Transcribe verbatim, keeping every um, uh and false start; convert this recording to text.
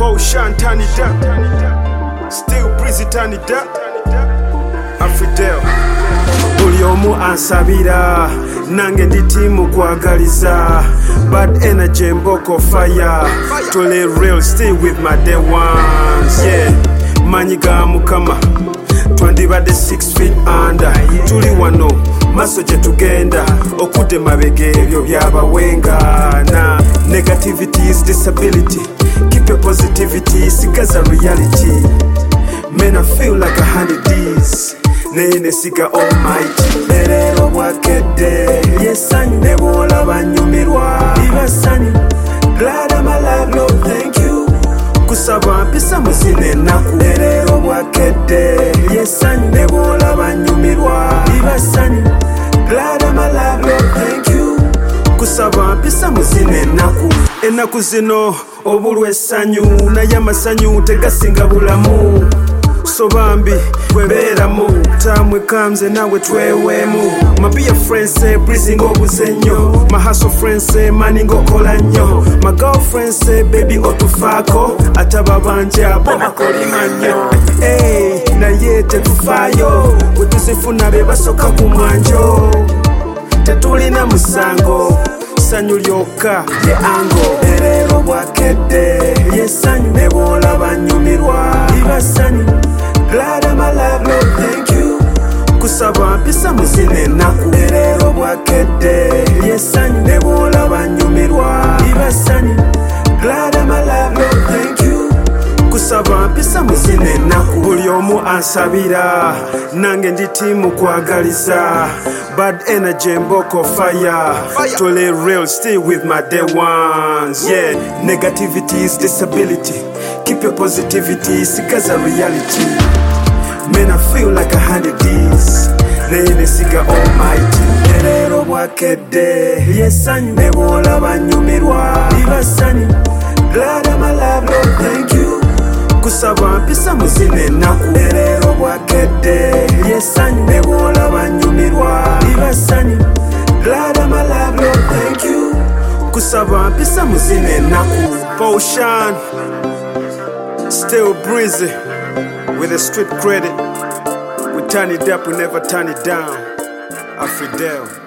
Potion turn it up, still breezy turn it up. Afridel buli omu ansabira nange ndi timu kwagaliza. Bad energy mboko fire, tole real still with my day ones. Yeah, manyi ga mukama twandibadde six feet under. Tuli wano maso gye tugenda okudde mabega ebyo byabawenga. Na negativity is disability, keep your positivity, sigaza reality. Man, I feel like a hundred D's. Nene siga almighty Berero bwakedde yesanyu nebola banyumirwa Ibasani glad I'm alive, Lord, thank you. Kusaba mpisa muzine naku Berero bwakedde yesanyu nebola banyumirwa Ibasani glad I'm alive, Lord, thank you. Kusaba mpisa muzine naku Enaku zino obulwa essanyu naye amasanyu tegasinga bulamu. So bambi kweberamu tamwe kamze nawe twewemu. My be a friend say breezing obuzenyo. My hustle friend say money ngokola nnyo. My girlfriend say baby otufako ataba banje abo bakolima nnyo. Hey, naye tetufaayo bwe tuzifuna be basoka ku mwanjo. Tetulina musango sanyu lyokka ye ango. Berero bwakedde yesanyu nebola banyumirwa Ibasani glad I'm alive, Lord, thank you. Kusaba mpisa muzine naku Berero bwakedde yesanyu nebola banyumirwa Ibasani glad I'm alive, Lord, thank you. Kusaba mpisa muzine naku buli omu ansabira nange ndi timu kwagaliza. Bad energy mboko fire, tole real still with my day ones. Yeah, negativity is disability, keep your positivity, sigaza reality. Man, I feel like a hundred D's. Nene siga almighty Berero bwakedde yesanyu nebola banyumirwa Ibasani glad I'm alive, Lord, thank you. Kusaba mpisa muzine naku Berero bwakedde yesanyu nebola banyumirwa Ibasani glad I'm alive, Lord, thank you. Kusaba mpisa muzine naku Potion still breezy with a street credit. We turn it up, we never turn it down. Afridel.